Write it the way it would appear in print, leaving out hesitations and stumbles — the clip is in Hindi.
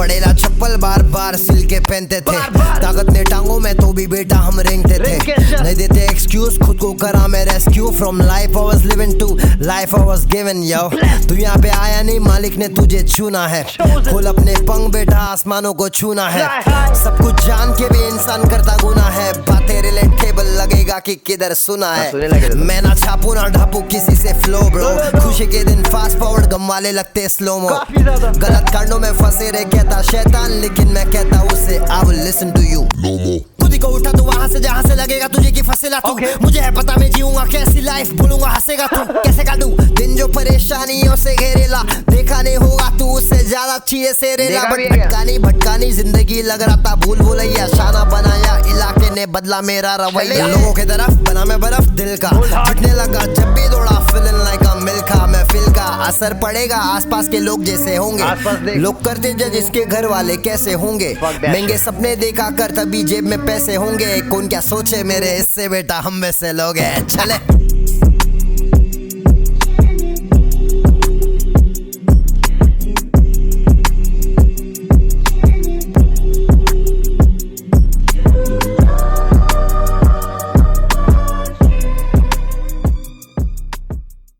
पड़ेला चप्पल बार बार सिल के पहनते थे, ताकत ने टांगों में तो भी बेटा हम रेंगते थे। नहीं देते एक्सक्यूज, खुद को करा मैं rescue from life I was living to life I was given. यो तू यहाँ पे आया नहीं, मालिक ने तुझे चुना है। खोल अपने पंख बेटा, आसमानों को छूना है। सब कुछ जान के भी इंसान करता गुना है। बातें रिलेटेबल लगेगा कि किधर सुना है। मैं ना छापू ना ढापू किसी से फ्लो ब्रो, खुशी के दिन फास्ट फॉरवर्ड, गम वाले लगते स्लोमो। गलत कांडों में फंसे रहे कहता शैतान, लेकिन मैं कहता उसे I will listen to you no more. खुद को उठा तू वहां से जहां से लगेगा तुझे की फंसेला तू। मुझे है पता मैं जीऊंगा कैसी लाइफ, बोलूंगा हंसेगा तू। कैसे काटू दिन जो परेशानियों से घेरेला, देखा नहीं होगा तू उससे ज्यादा चीजें से रेला। बट भटकानी जिंदगी लग रहा था भूल भुलैया, शाना बनाया इलाके ने बदला मेरा रवैया। लोगों की तरफ बना मैं बर्फ दिल का, फटने लगा जब भी दौड़ा फीलिंग लाइक अ मिल्खा। महफिल का असर पड़ेगा आसपास के लोग जैसे होंगे, लोग करते जज इसके घर वाले कैसे होंगे। महंगे सपने देखा कर तभी जेब में पैसे होंगे, कौन क्या सोचे मेरे इससे बेटा हम में से लोग हैं। चले